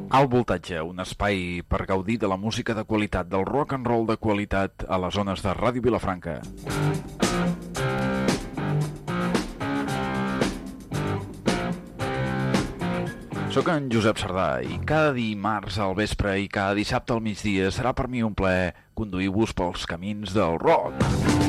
Alt Voltatge, un espai per gaudir de la música de qualitat, del rock and roll de qualitat a les zones de Ràdio Vilafranca. Soc en Josep Sardà i cada dimarts al vespre i cada dissabte al migdia serà per mi un plaer conduir-vos pels camins del rock.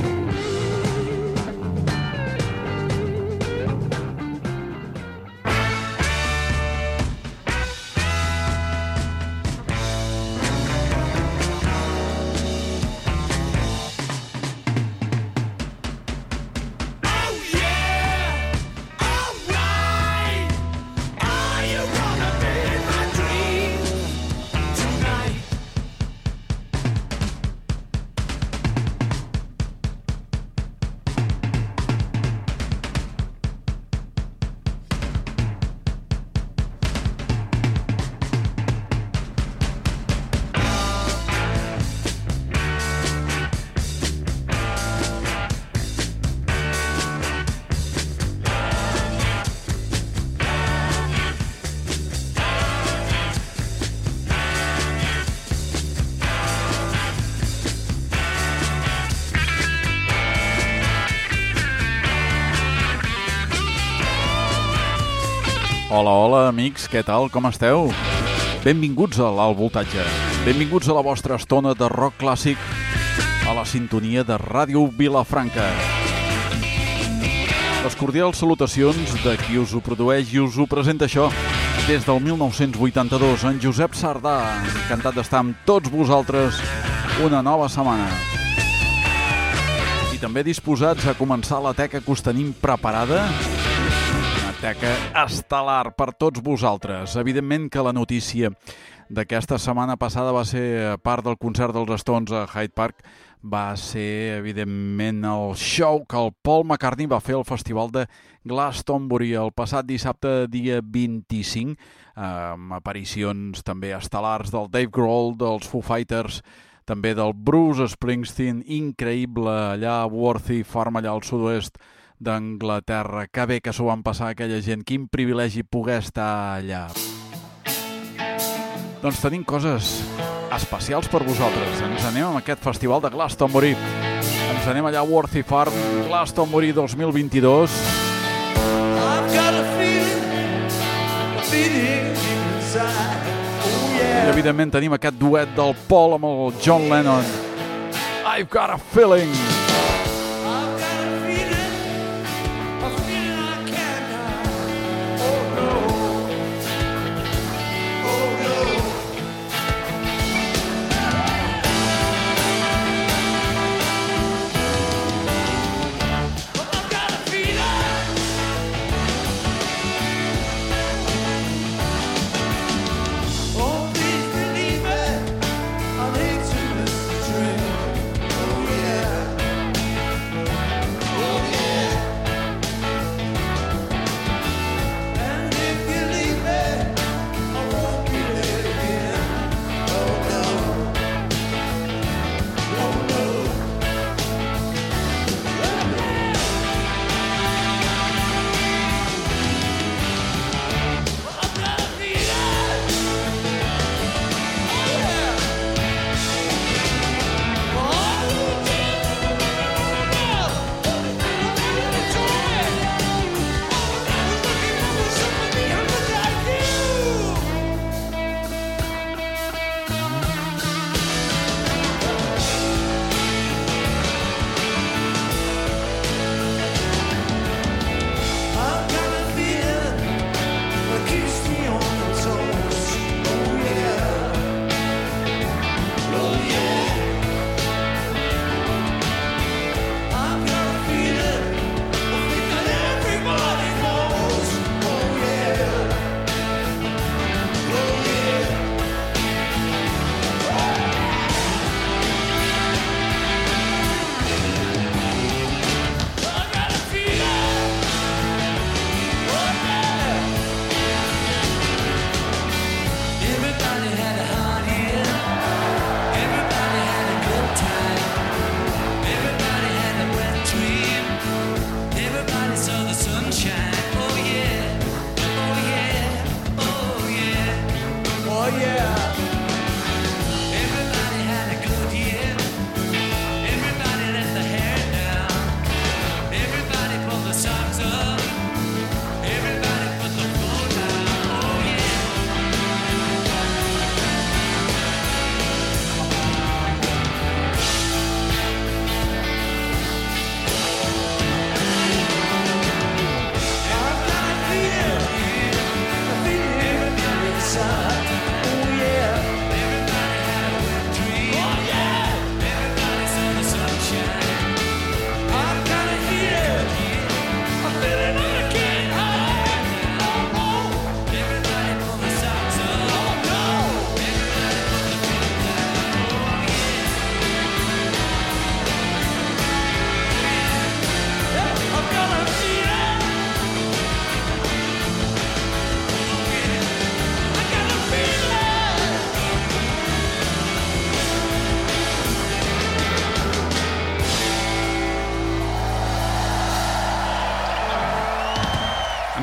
Hola, hola, amics, què tal, com esteu? Benvinguts a l'Alt Voltatge. Benvinguts a la vostra estona de rock clàssic a la sintonia de Ràdio Vilafranca. Les cordials salutacions de qui us ho produeix i us ho presenta això des del 1982, en Josep Sardà. Encantat d'estar amb tots vosaltres una nova setmana. I també disposats a començar la teca que us tenim preparada. Teca estel·lar per tots vosaltres. Evidentment que la notícia d'aquesta setmana passada va ser part del concert dels Stones a Hyde Park. Va ser, evidentment, el show que el Paul McCartney va fer al festival de Glastonbury el passat dissabte, dia 25, amb aparicions també estel·lars del Dave Grohl, dels Foo Fighters, també del Bruce Springsteen, increïble allà a Worthy Farm, allà al sud-oest d'Anglaterra. Que bé que s'ho van passar aquella gent, quin privilegi poder estar allà. Doncs tenim coses especials per vosaltres. Ens anem a aquest festival de Glastonbury. Ens anem allà a Worthy Farm, Glastonbury 2022. I evidentment tenim aquest duet del Paul amb el John Lennon. I've got a feeling.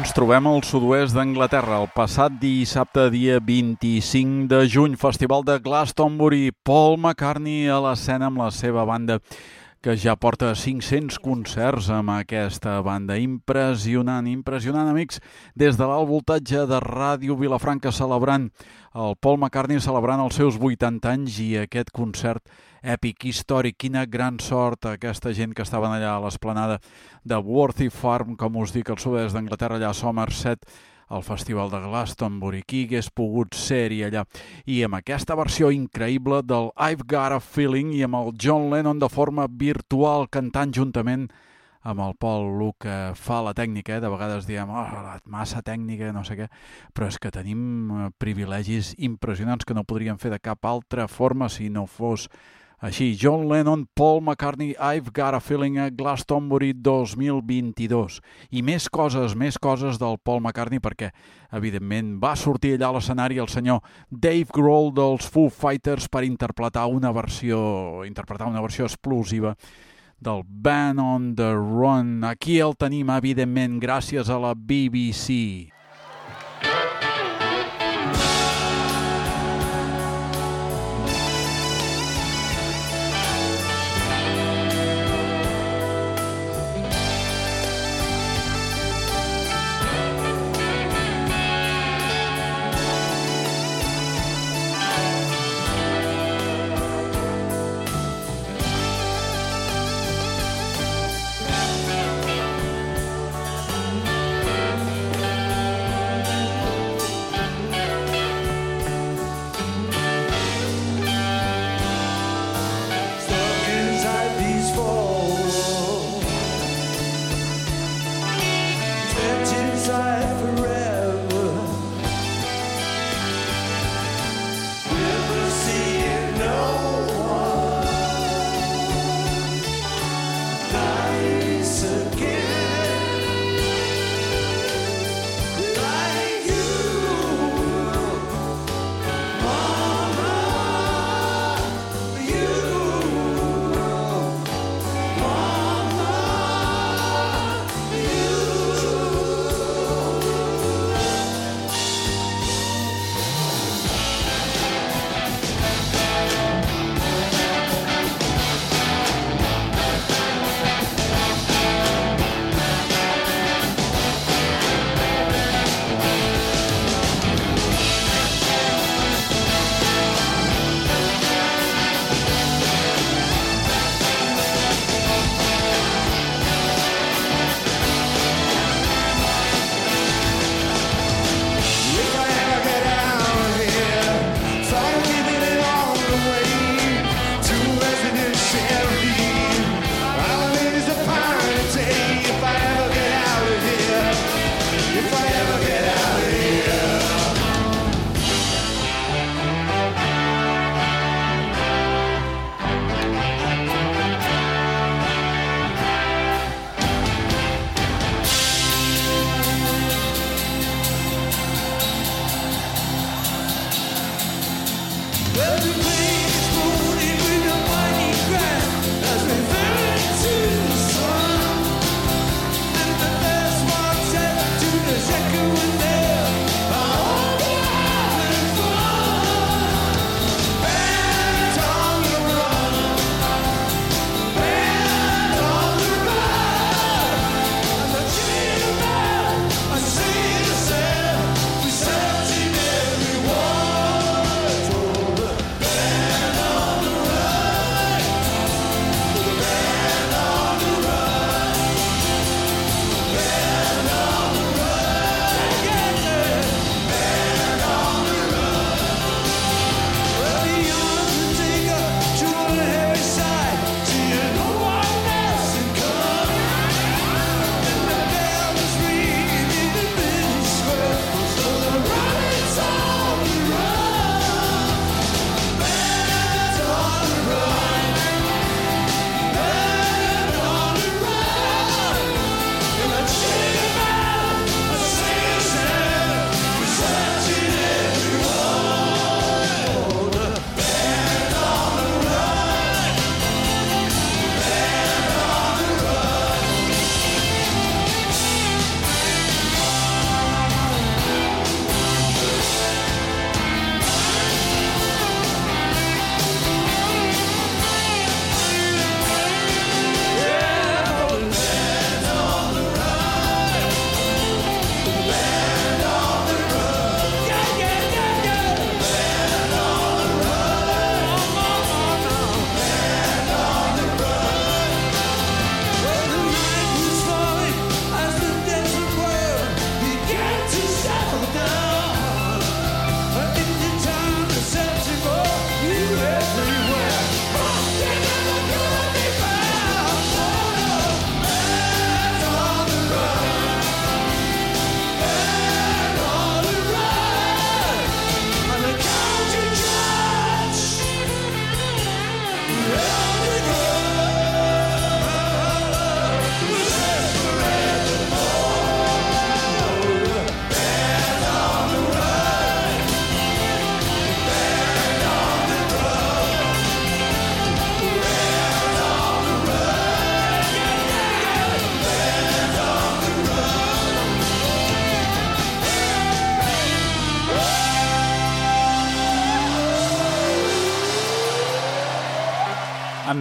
Ens trobem al sud-oest d'Anglaterra. El passat dissabte, dia 25 de juny, Festival de Glastonbury. Paul McCartney a l'escena amb la seva banda, que ja porta 500 concerts amb aquesta banda. Impressionant, impressionant, amics. Des de l'alt voltatge de Ràdio Vilafranca, celebrant el Paul McCartney, celebrant els seus 80 anys i aquest concert èpic, històric. Quina gran sort aquesta gent que estaven allà a l'esplanada de Worthy Farm, com us dic, al sud-est d'Anglaterra, allà a Somerset, al Festival de Glastonbury. Qui hagués pogut ser-hi allà? I amb aquesta versió increïble del I've Got a Feeling i amb el John Lennon de forma virtual cantant juntament amb el Paul Lu, que fa la tècnica. De vegades diem, massa tècnica, no sé què, però és que tenim privilegis impressionants que no podríem fer de cap altra forma si no fos així. John Lennon, Paul McCartney, I've Got a Feeling a Glastonbury 2022. I més coses del Paul McCartney, perquè evidentment va sortir allà a l'escenari el senyor Dave Grohl dels Foo Fighters per interpretar una versió explosiva del Band on the Run. Aquí el tenim, evidentment, gràcies a la BBC.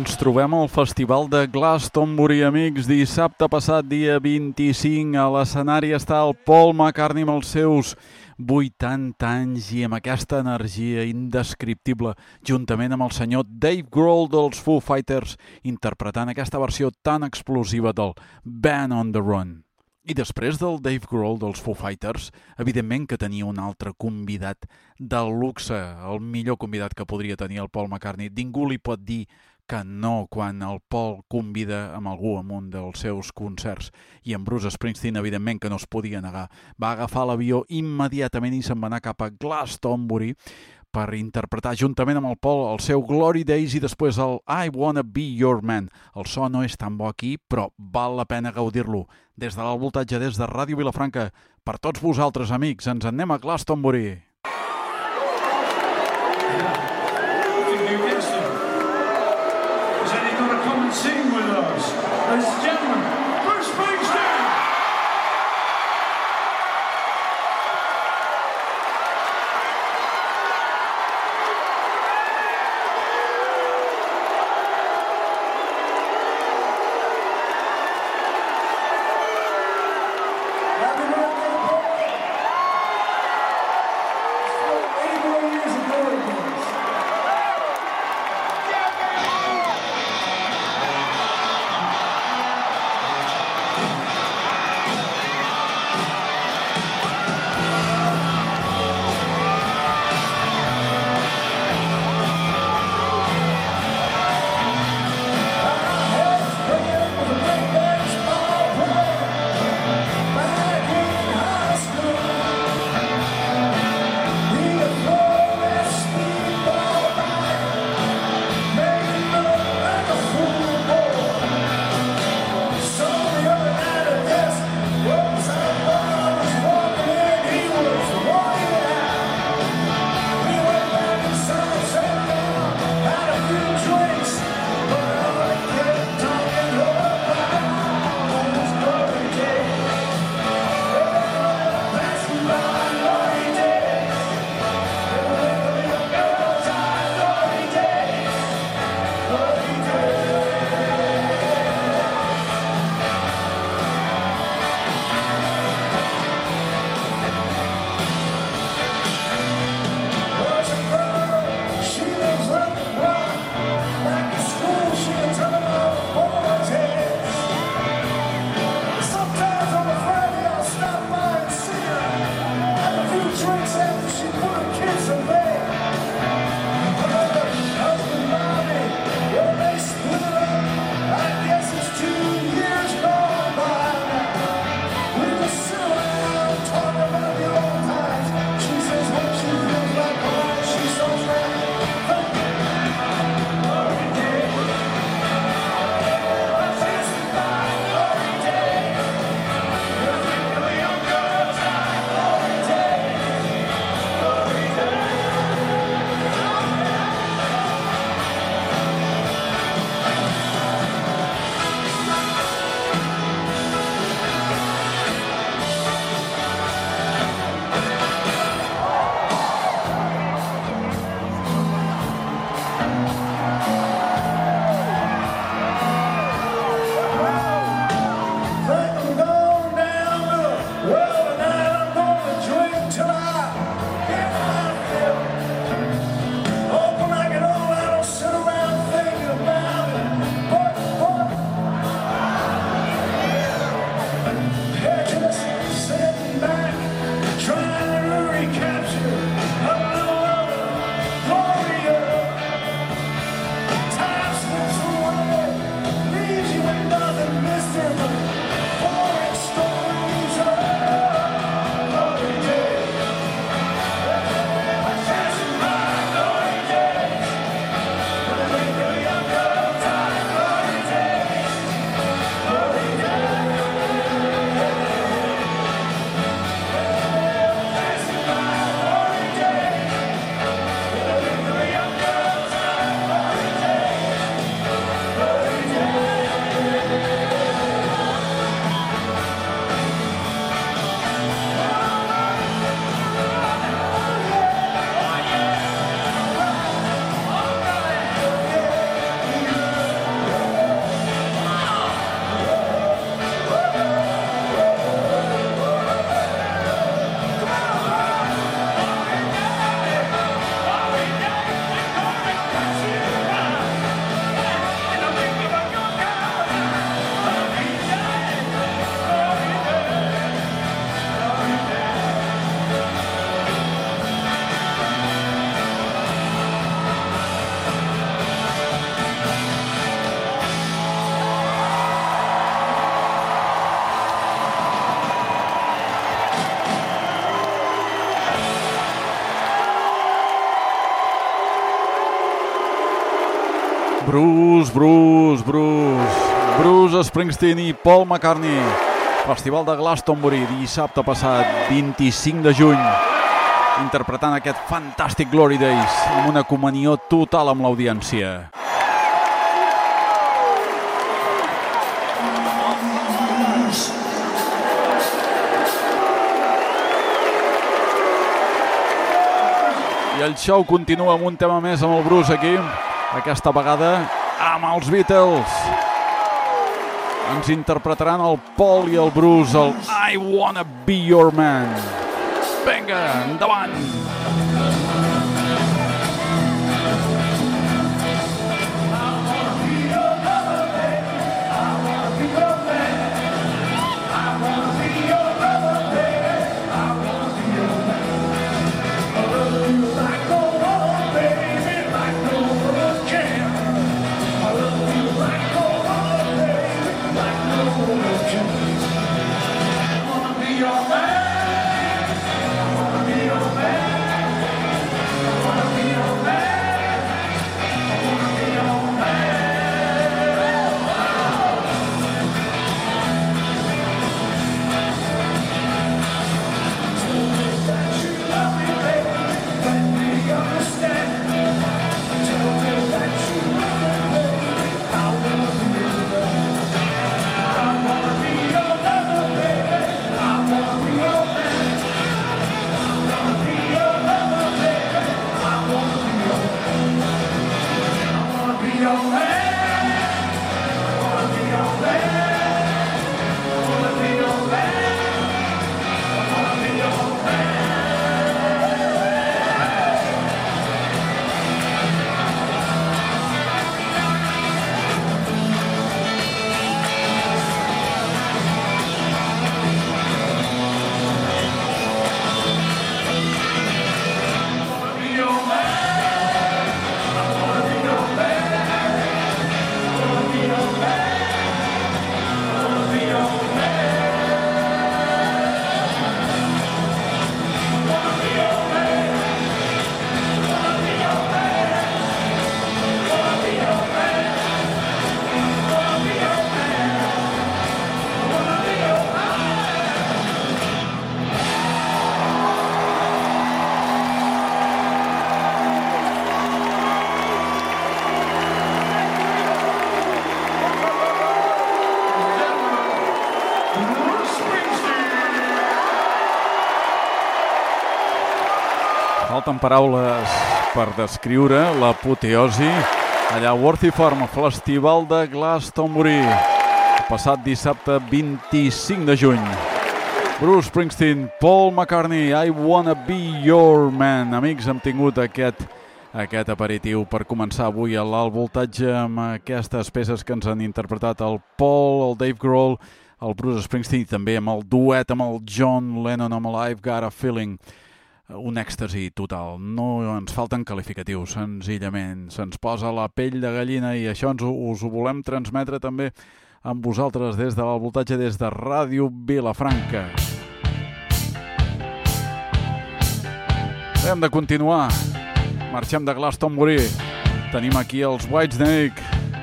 Ens trobem al Festival de Glastonbury, amics. Dissabte passat, dia 25, a l'escenari està el Paul McCartney amb els seus 80 anys i amb aquesta energia indescriptible, juntament amb el senyor Dave Grohl dels Foo Fighters, interpretant aquesta versió tan explosiva del Band on the Run. I després del Dave Grohl dels Foo Fighters, evidentment que tenia un altre convidat de luxe, el millor convidat que podria tenir el Paul McCartney. Ningú li pot dir que no quan el Paul convida amb algú en un dels seus concerts. I en Bruce Springsteen, evidentment que no es podia negar. Va agafar l'avió immediatament i se'n va anar cap a Glastonbury per interpretar juntament amb el Paul el seu Glory Days i després el I Wanna Be Your Man. El so no és tan bo aquí, però val la pena gaudir-lo. Des de l'alt voltatge, des de Ràdio Vilafranca, per tots vosaltres, amics, ens en anem a Glastonbury. Sing with us, ladies and gentlemen, Bruce Springsteen! Happy birthday, Paul! Bruce Springsteen i Paul McCartney. Festival de Glastonbury, dissabte passat, 25 de juny, interpretant aquest fantàstic Glory Days amb una comunió total amb l'audiència. I el show continua amb un tema més amb el Bruce aquí, aquesta vegada amb els Beatles. Ens interpretaran el Paul i el Bruce el I Wanna Be Your Man. Vinga, endavant! Falten paraules per descriure l'apoteosi allà a Worthy Farm, Festival de Glastonbury, passat dissabte 25 de juny. Bruce Springsteen, Paul McCartney, I Wanna Be Your Man. Amics, hem tingut aquest aperitiu per començar avui a l'alt voltatge amb aquestes peces que ens han interpretat el Paul, el Dave Grohl, el Bruce Springsteen i també amb el duet amb el John Lennon amb el I've Got a Feeling. Un èxtasi total, no ens falten qualificatius, senzillament. Se'ns posa la pell de gallina i això us ho volem transmetre també amb vosaltres des de l'alt voltatge, des de Ràdio Vilafranca. Hem de continuar. Marxem de Glastonbury. Tenim aquí els Whitesnake.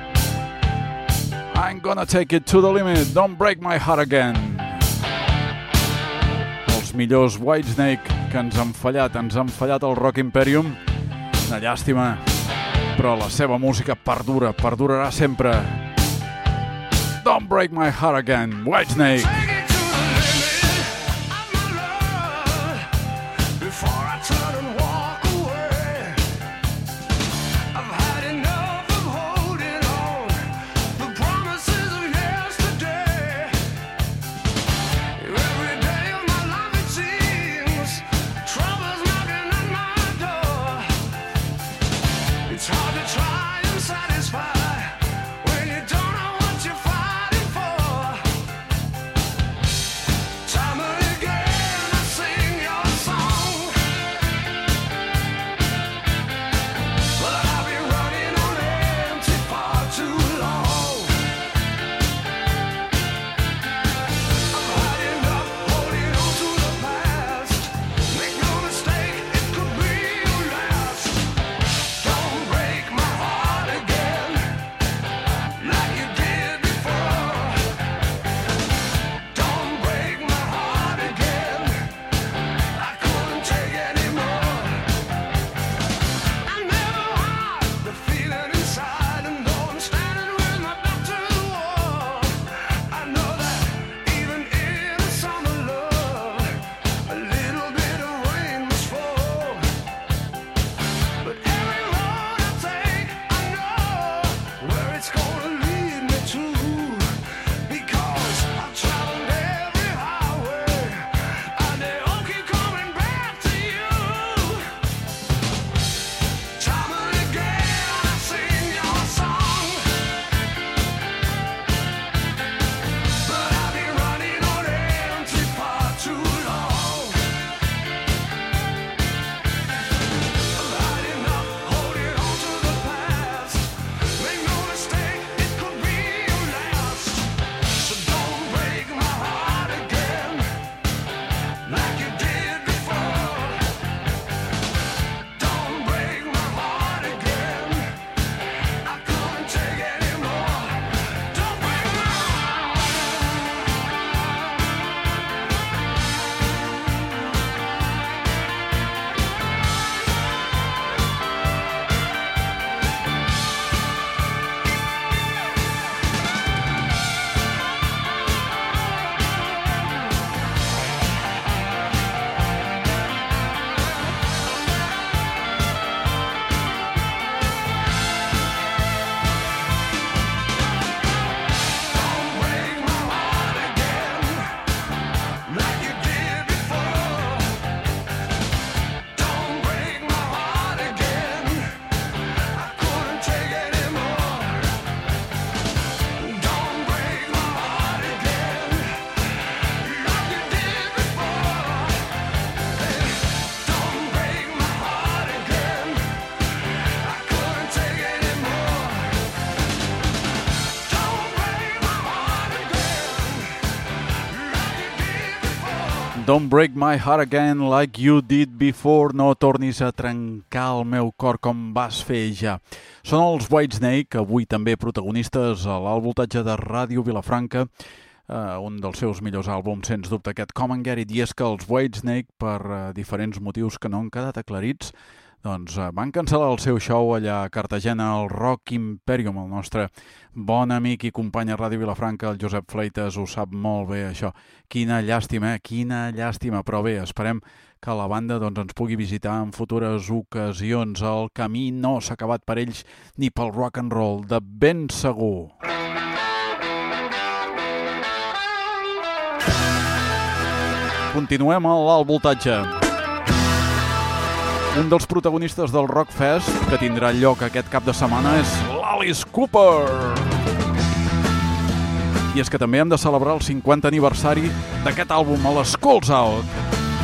I'm gonna take it to the limit, don't break my heart again. Els millors Whitesnake que ens han fallat el Rock Imperium. Una llàstima, però la seva música perdurarà sempre. Don't break my heart again, Whitesnake. Don't break my heart again like you did before. No tornis a trencar el meu cor com vas fer ja. Són els Whitesnake, avui també protagonistes a l'alt voltatge de Ràdio Vilafranca, un dels seus millors àlbums, sens dubte, aquest Come and Get It. I és que els Whitesnake, per diferents motius que no han quedat aclarits, doncs van cancel·lar el seu show allà a Cartagena, al Rock Imperium. El nostre bon amic i company a Ràdio Vilafranca, el Josep Fleites, ho sap molt bé, això. Quina llàstima, quina llàstima. Però bé, esperem que la banda ens pugui visitar en futures ocasions. El camí no s'ha acabat per ells ni pel rock and roll, de ben segur. Continuem a l'alt voltatge. Un dels protagonistes del Rockfest, que tindrà lloc aquest cap de setmana, és l'Alice Cooper. I és que també hem de celebrar el 50 aniversari d'aquest àlbum, a l'Skulls Out.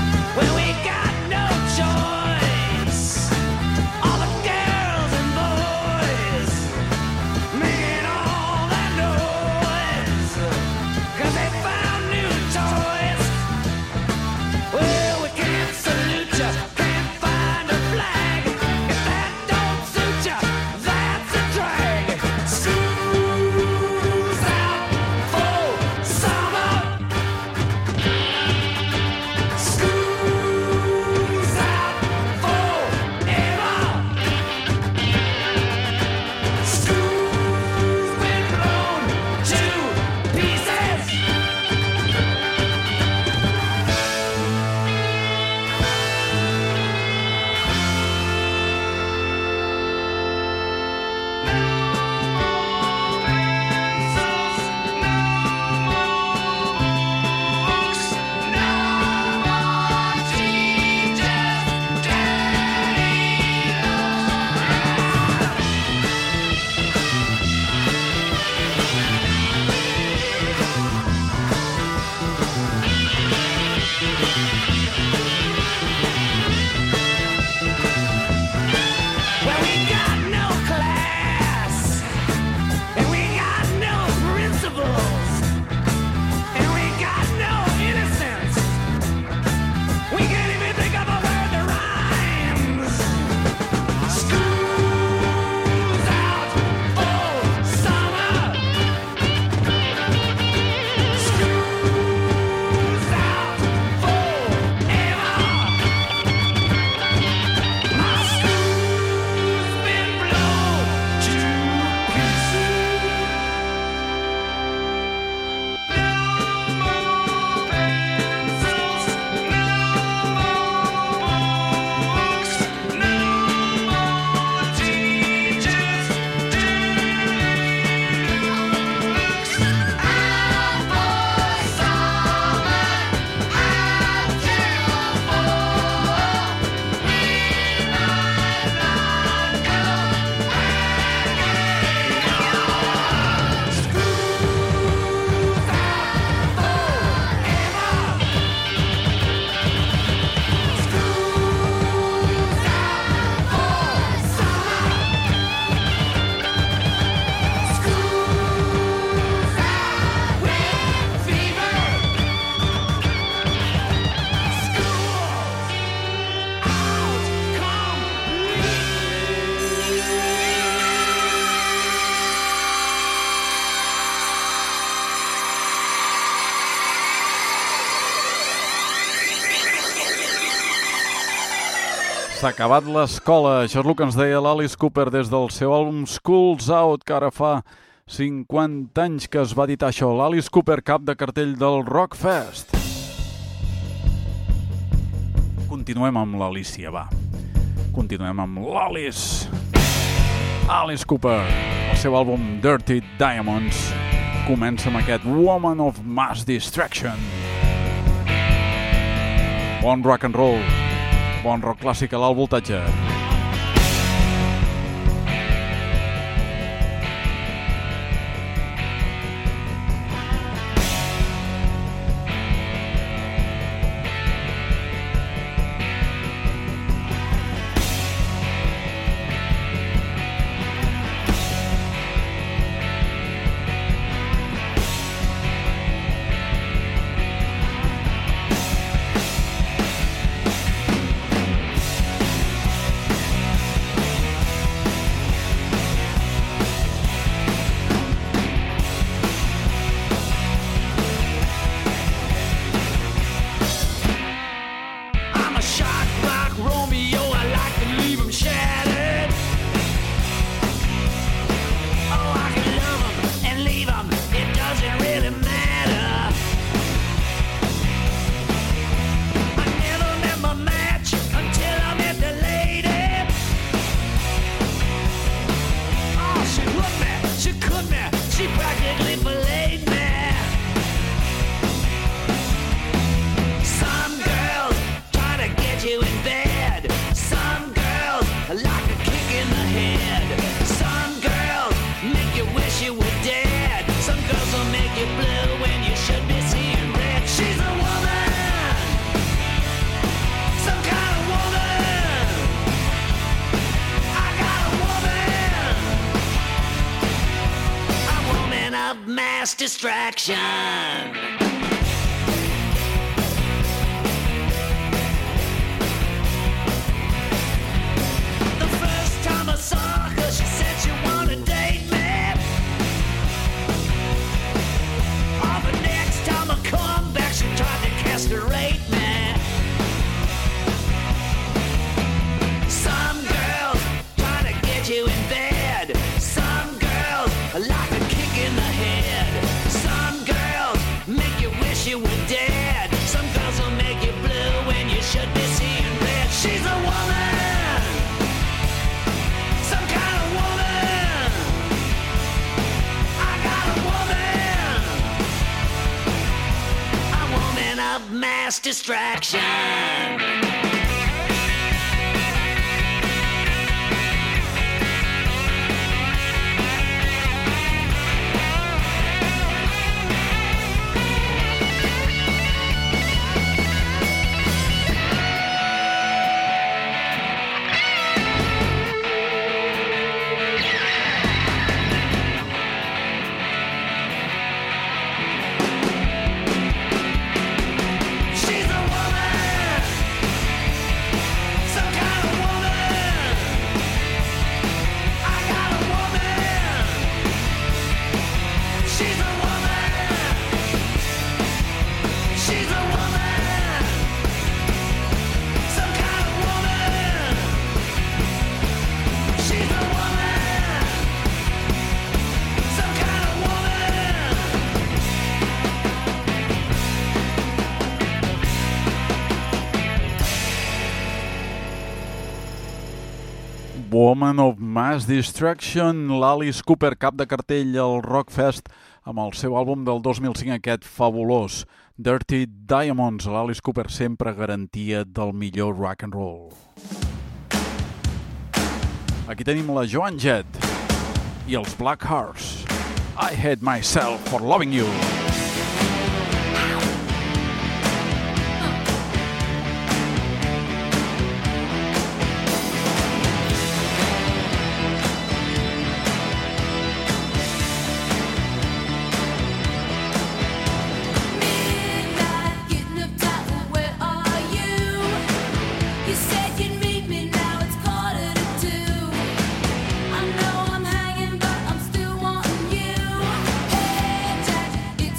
S'ha acabat l'escola, això és el que ens deia l'Alice Cooper des del seu àlbum Skulls Out, que ara fa 50 anys que es va editar això. L'Alice Cooper, cap de cartell del Rockfest. Continuem amb l'Alicia, va. Continuem amb l'Alice. Alice Cooper, el seu àlbum Dirty Diamonds, comença amb aquest Woman of Mass Distraction. Bon rock and roll. Bon rock clàssic a l'alt voltatge. distraction. The first time I saw her, she said she wanted to date me. Oh, the next time I come back, she tried to castrate me. Some girls try to get you in bed. Some girls like a kick in the head. Some girls make you wish you were dead. Some girls will make you blue when you should be seeing red. She's a woman, some kind of woman. I got a woman of mass distraction. Woman of Mass Distraction, l'Alice Cooper, cap de cartell al Rockfest, amb el seu àlbum del 2005, aquest fabulós, Dirty Diamonds. L'Alice Cooper sempre garantia del millor rock and roll. Aquí tenim la Joan Jett i els Black Hearts. I hate myself for loving you. It's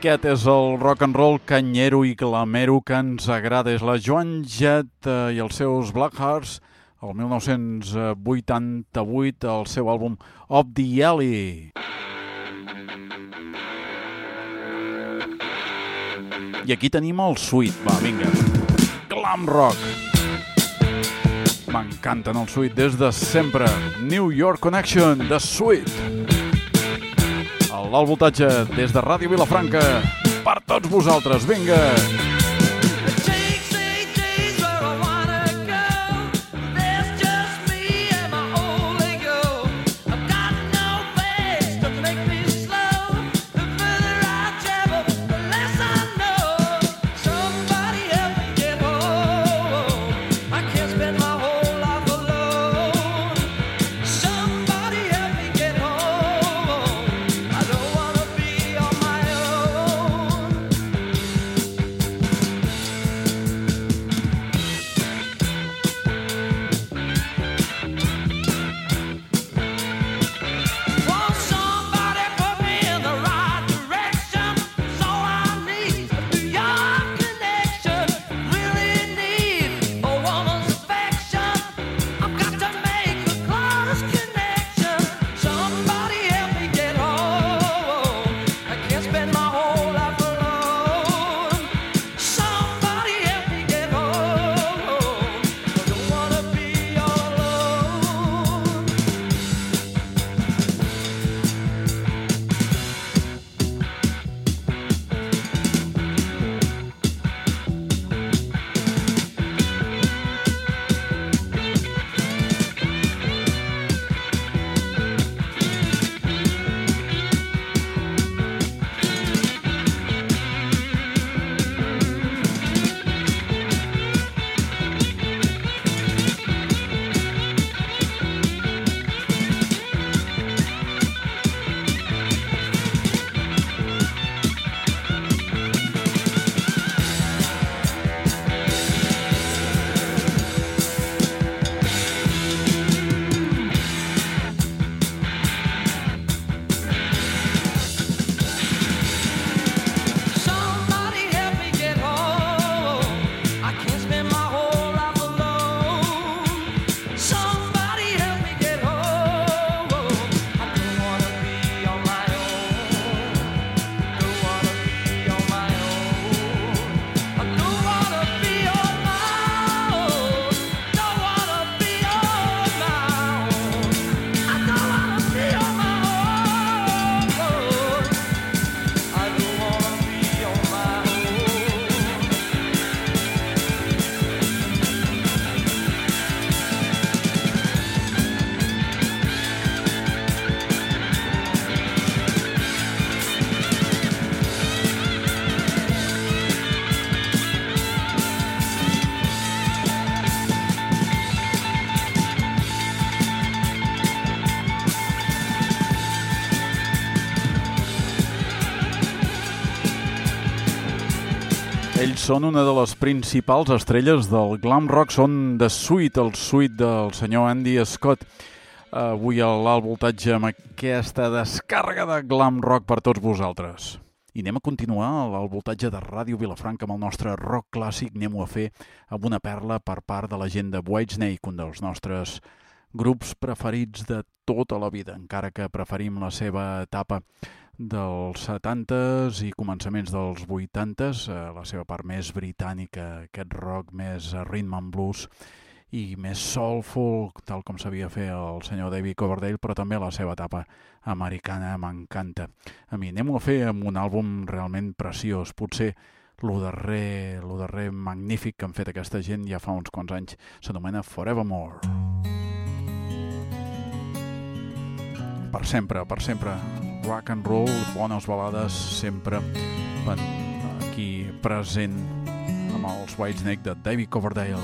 Aquest és el rock and roll canyero i glamero que ens agrada. És la Joan Jett i els seus Blackhearts, el 1988, el seu àlbum Of the Alley. I aquí tenim el Sweet. Va, vinga. Glam rock. M'encanten el Sweet des de sempre. New York Connection, The Sweet. L'alt voltatge des de Ràdio Vilafranca per tots vosaltres. Vinga! Ells són una de les principals estrelles del glam rock, són The Sweet, el Sweet del senyor Andy Scott. Avui a l'alt voltatge amb aquesta descàrrega de glam rock per tots vosaltres. I anem a continuar a l'alt voltatge de Ràdio Vilafranca amb el nostre rock clàssic. Anem-ho a fer amb una perla per part de la gent de Whitesnake, un dels nostres grups preferits de tota la vida, encara que preferim la seva etapa dels 70s i començaments dels 80s, la seva part més britànica, aquest rock més rhythm and blues i més soulful, tal com sabia fer el senyor David Coverdale, però també la seva etapa americana m'encanta. A mi anem-ho a fer amb un àlbum realment preciós, potser lo darrer magnífic que han fet aquesta gent ja fa uns quants anys, s'anomena Forevermore. Per sempre, rock and roll, bones balades, sempre aquí present amb els Whitesnake de David Coverdale.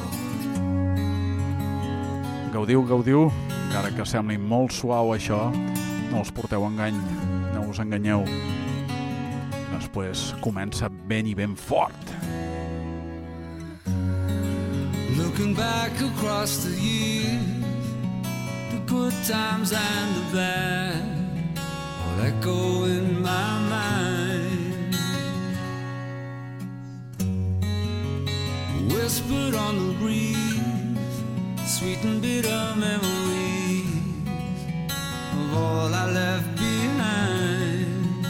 Gaudiu, encara que sembli molt suau això, no us porteu engany, no us enganyeu. Després comença ben i ben fort. Looking back across the years, the good times and the bad, all echo in my mind. on the breeze, sweet and bitter memories of all I left behind.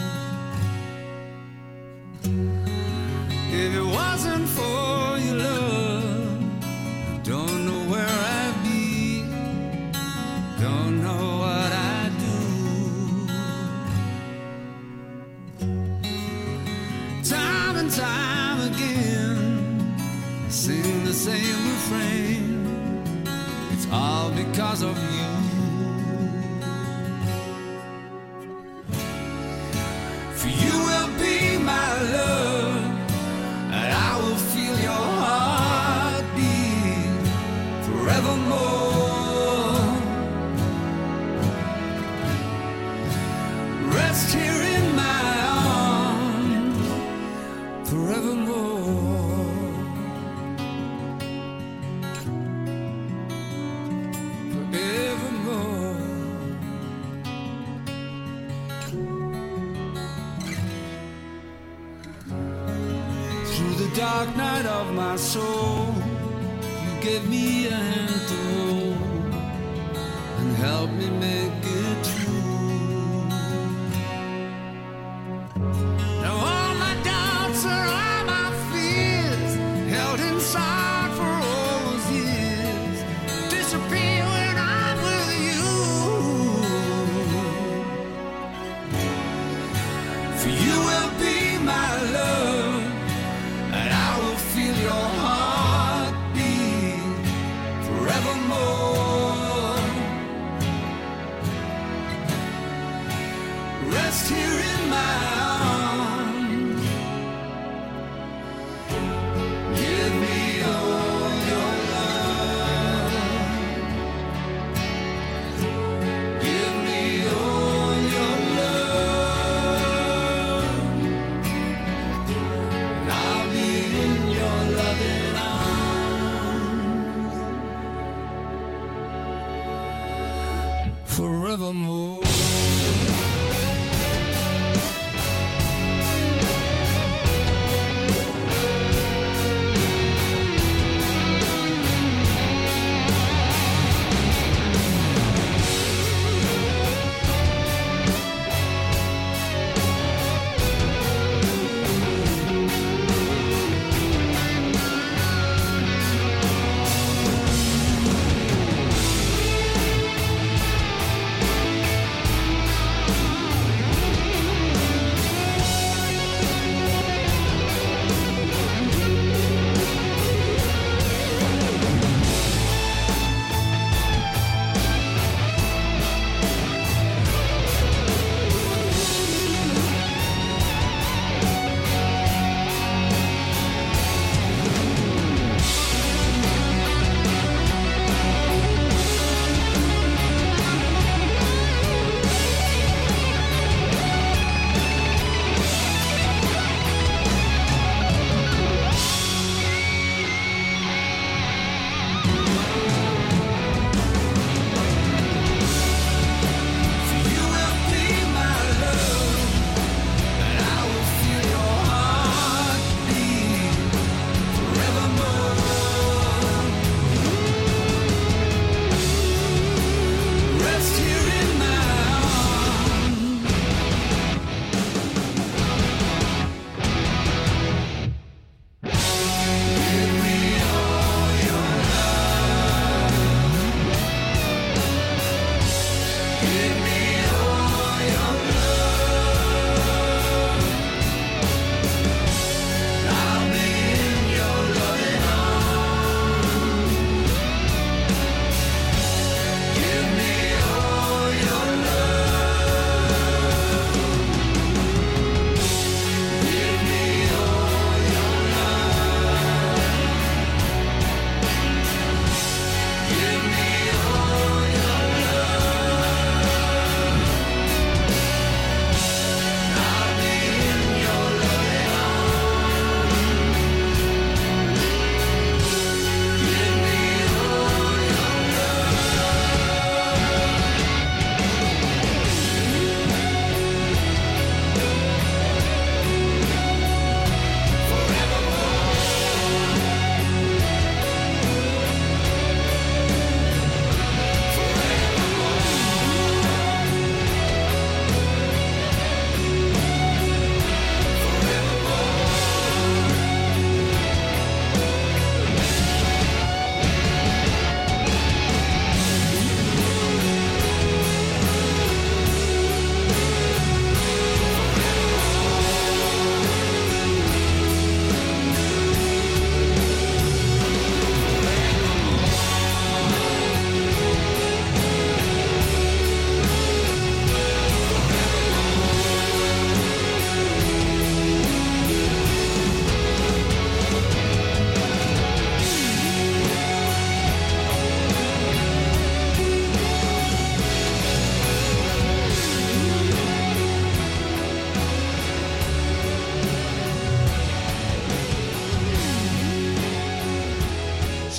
If it wasn't for your love, don't know where I'd be, don't know what I'd do. Time and time again, sing the same refrain. It's all because of you. For you will be my love, and I will feel your heartbeat forevermore. Rest here in my arms forevermore. Forevermore. Through the dark night of my soul, you gave me a hand to hold and help me make it true. Now all my doubts and all my fears, held inside for all those years, disappear when I'm with you. For you will be my love, and I will feel your heartbeat forevermore. Rest here in my arms. Give me all your love. Give me all your love. And I'll be in your loving arms forevermore.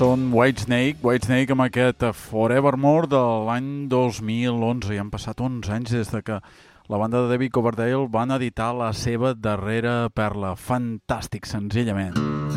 Són Whitesnake amb aquest Forevermore de l'any 2011. Ja han passat 11 anys des de que la banda de David Coverdale van editar la seva darrera perla. Fantàstic, senzillament.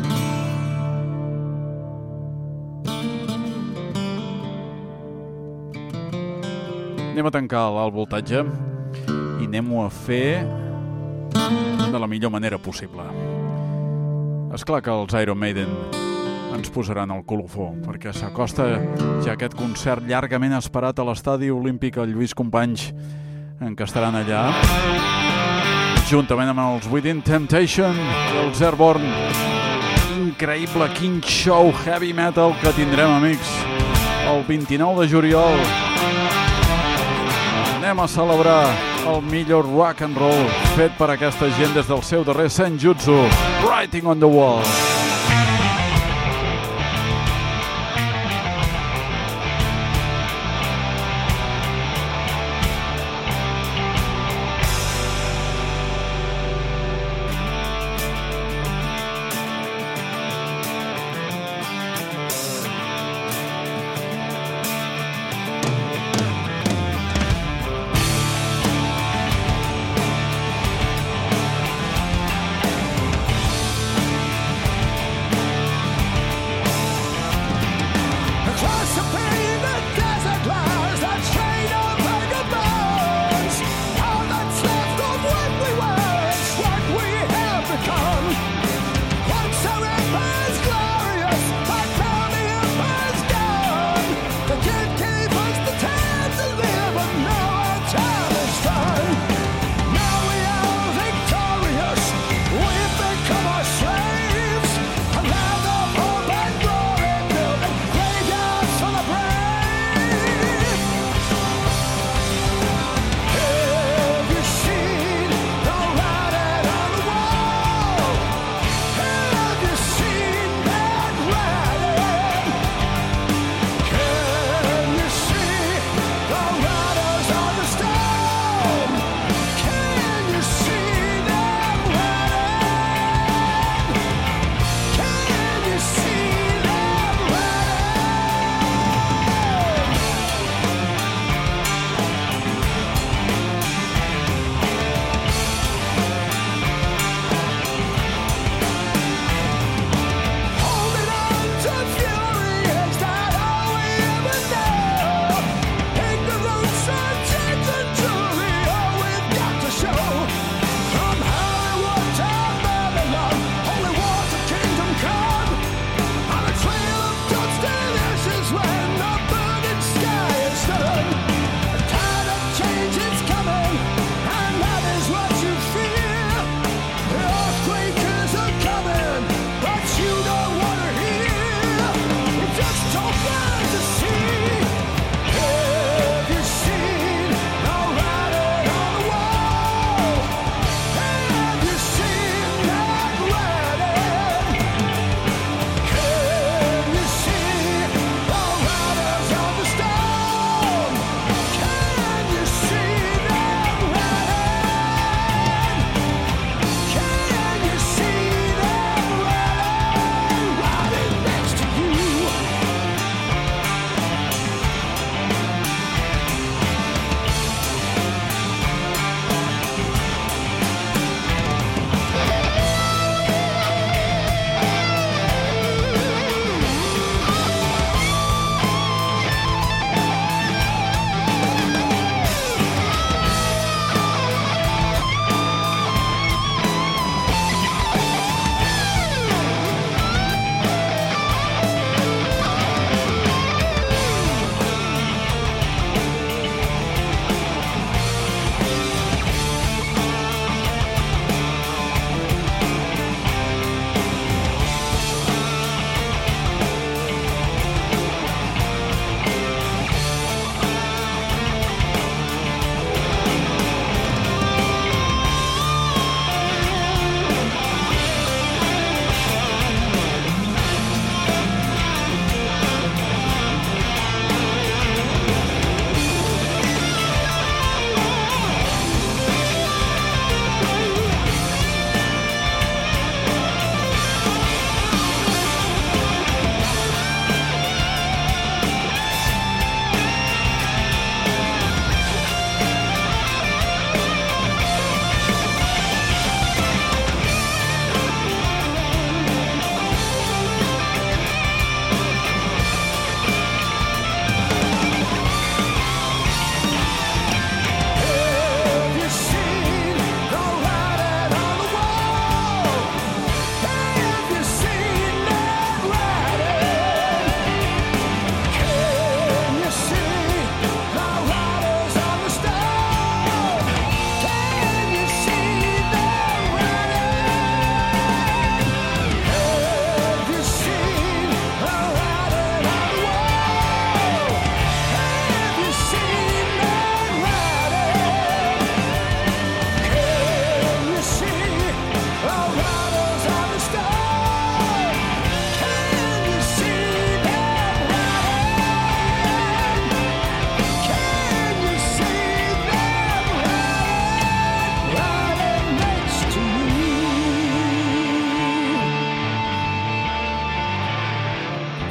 Anem a tancar l'alt voltatge i anem-ho a fer de la millor manera possible. Esclar que els Iron Maiden ens posaran el colofó, perquè s'acosta ja aquest concert llargament esperat a l'Estadi Olímpic al Lluís Companys, en què estaran allà, juntament amb els Within Temptation i els Airborne. Increïble, quin show heavy metal que tindrem, amics, el 29 de juliol. Anem a celebrar el millor rock and roll fet per aquesta gent des del seu darrer Senjutsu, Writing on the Wall. Slaves, a land of hope and glory, built graveyards full of brave.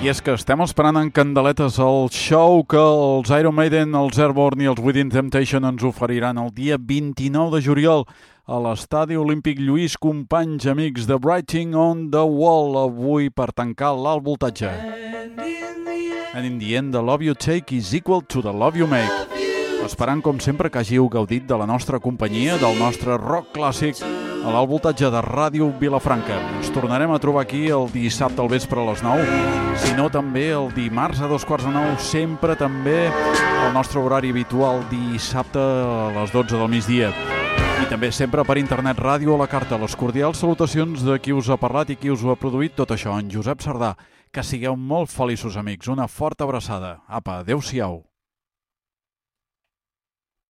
I és que estem esperant en candeletes el show que els Iron Maiden, els Airborne i els Within Temptation ens oferiran el dia 29 de juliol a l'Estadi Olímpic Lluís Companys, amics de Writing on the Wall, avui per tancar l'alt voltatge. And in the end, the love you take is equal to the love you make. Esperant, com sempre, que hàgiu gaudit de la nostra companyia, del nostre rock clàssic, a l'alt voltatge de Ràdio Vilafranca. Ens tornarem a trobar aquí el dissabte al vespre a les 9, si no també el dimarts a 8:45, sempre també el nostre horari habitual dissabte a les 12 del migdia. I també sempre per internet, ràdio a la carta. Les cordials salutacions de qui us ha parlat i qui us ho ha produït tot això, en Josep Sardà. Que sigueu molt feliços, amics. Una forta abraçada. Apa, adeu-siau.